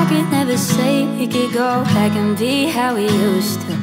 could never say we could go back and be how we used to.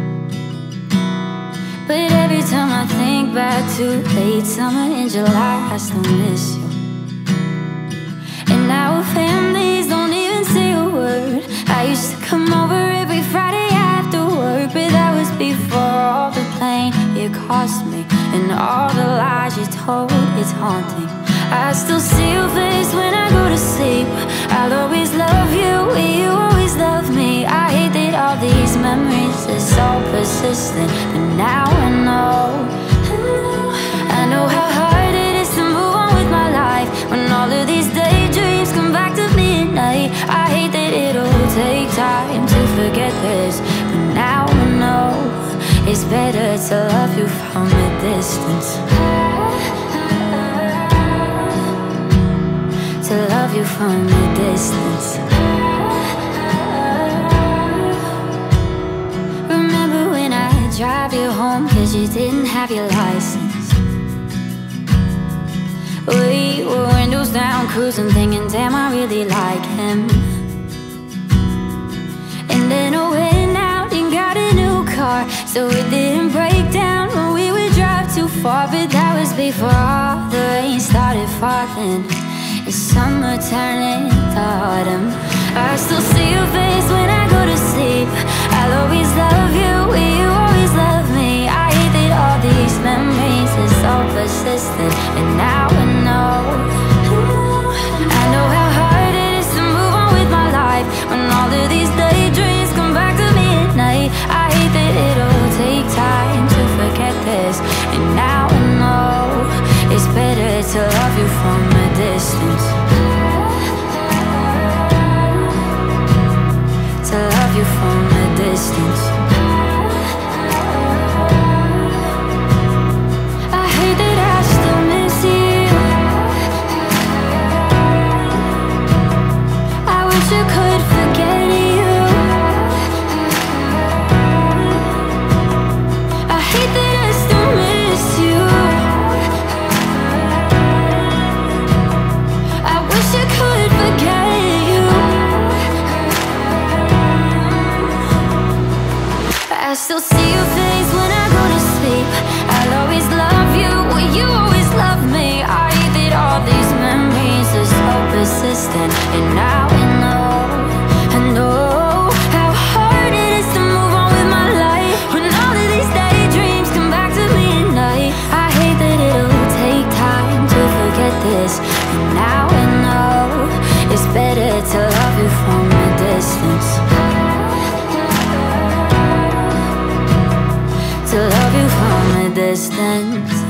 But every time I think back to late summer in July, I still miss you. And now families don't even say a word. I used to come over every Friday after work, but that was before all the pain it cost me and all the lies you told. It's haunting. I still see your face when I go to sleep. I'll always love you, you always love me. I hate that all these memories are so persistent, but now I know how hard it is to move on with my life when all of these daydreams come back to me at night. I hate that it'll take time to forget this, but now I know it's better to love you from a distance. To love you from a distance. Remember when I drive you home cause you didn't have your license? We were windows down cruising thinking, damn, I really like him. And then I went out and got a new car so it didn't break down when we would drive too far. But that was before all the rain started falling and summer turned into autumn. I still see your face when I go to sleep. I'll always love you, you always love me. I hate that all these memories are so persistent, and now I know how hard it is to move on with my life when all of these daydreams come back to me at night. I hate that it'll take time to forget this, and now I know it's better to love you from a distance. To love you from a distance. I hate that I still miss you. I wish I could forget you. I hate that I still miss you. I wish I could forget you. I still see your face when I go to sleep. I'll always love you, you always love me. I hate that all these memories are so persistent, and now I know how hard it is to move on with my life when all of these daydreams come back to me at night. I hate that it'll take time to forget this, and now I know it's better to love you from a distance. To love you from a distance.